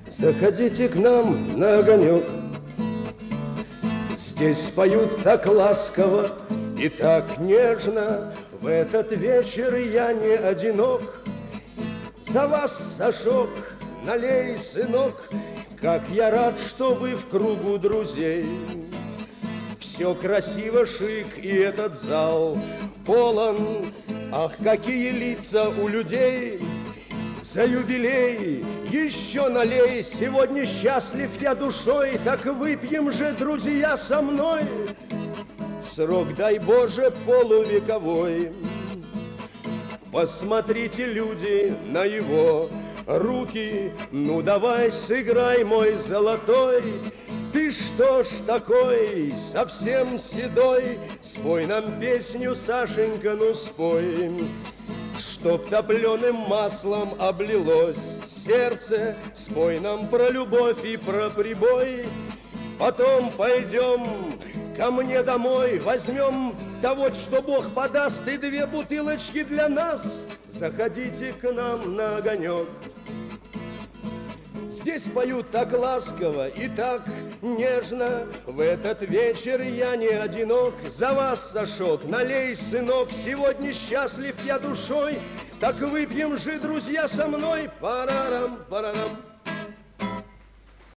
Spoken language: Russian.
Заходите к нам на огонек. Здесь поют так ласково и так нежно. В этот вечер я не одинок. За вас, Сашок, налей, сынок. Как я рад, что вы в кругу друзей. Все красиво, шик, и этот зал полон. Ах, какие лица у людей! За юбилей еще налей. Сегодня счастлив я душой. Так выпьем же, друзья, со мной. Срок, дай Боже, полувековой. Посмотрите, люди, на его руки. Ну, давай, сыграй, мой золотой. Ты что ж такой, совсем седой? Спой нам песню, Сашенька, ну спой. Чтоб топленым маслом облилось сердце. Спой нам про любовь и про прибой. Потом пойдем ко мне домой. Возьмем того, что Бог подаст, и 2 бутылочки для нас. Заходите к нам на огонек. Здесь поют так ласково и так нежно. В этот вечер я не одинок. За вас, Сашок, налей, сынок. Сегодня счастлив я душой. Так выпьем же, друзья, со мной. Парарам, парарам.